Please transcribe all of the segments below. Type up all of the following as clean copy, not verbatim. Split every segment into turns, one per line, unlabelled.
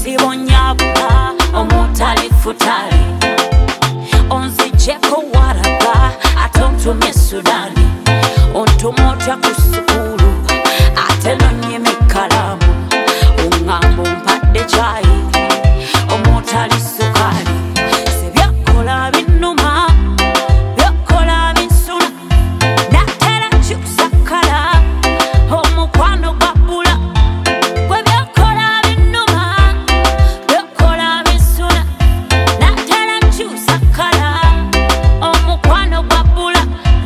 chisibo nyabula omutali futali onzijeko waraga atontumye Sudani ontumotya ku sukulu ate nonyime kalamu ungambo mpadde chai omutali sukali sebyakola binuma byakola binsula natera kyusakala omukwano gwabula gwe byakola binuma byakola binsula natera kyusakala omukwano gwabula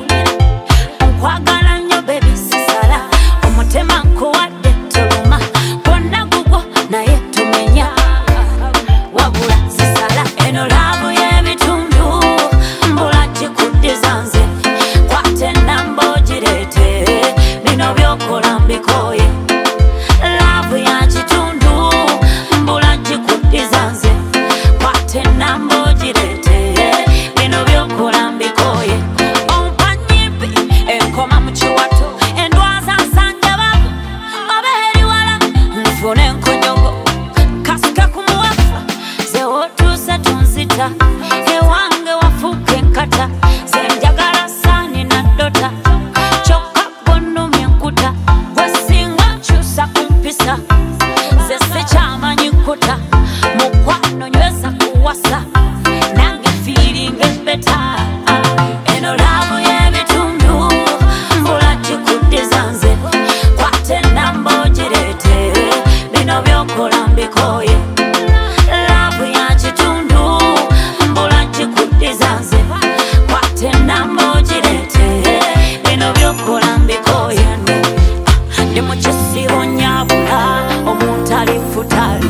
nkwagala nnyo baby sisala omutema nkuwadde toluma gwonna gugwo naye tumenya wabula sisala eno laavu y'ebitundu mbula gikuddiza nze kwate enamba ogireete bino byokola mbikoye laavu ya kitundu mbula gikuddiza nze kwate enamba ogireete bino byokola mbikoye ompanyimpi enkoma mu kiwato endwaza nsanja babu obeeri wala nfune enkonyogo kasika ku muwafa ze wotuuse tunzita ewange wafuuka enkata ze njagala saani naddota kyokka ggonnumya enkuta gwe singa nkyusa ku mpisa ze sikyamanyi nkuta mukwano nyweza kuwasa nange fiiringa embeta eno laavu y'ebitundu mbula gikuddiza nze kwate enamba ogireete bino byokola mbikoye laavu ya kitundu mbula gikuddiza nze kwate enamba ogireete bino byokola mbikoye ndi mu kisibo nyabula omutali futali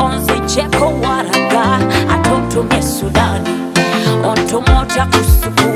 onzijeko waraga atontumye Sudani ontumotya ku sukulu